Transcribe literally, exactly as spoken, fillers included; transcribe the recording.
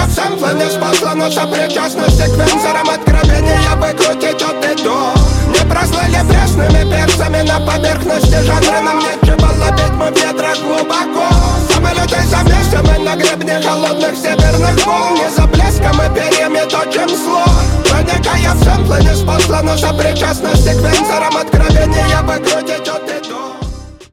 в сэмпле не спасла, но сопричастность к вензорам откровения выкрутить от и до. Не прослыли пресными перцами на поверхности жанра. Нам нечего ловить, мы в недрах глубоко. Самолеты совместим мы на гребне холодных северных волн. Не за блеском и перьями точим слов. Проникая в сэмплы не спасла, но сопричастность к вензорам откровения выкрутить от и до.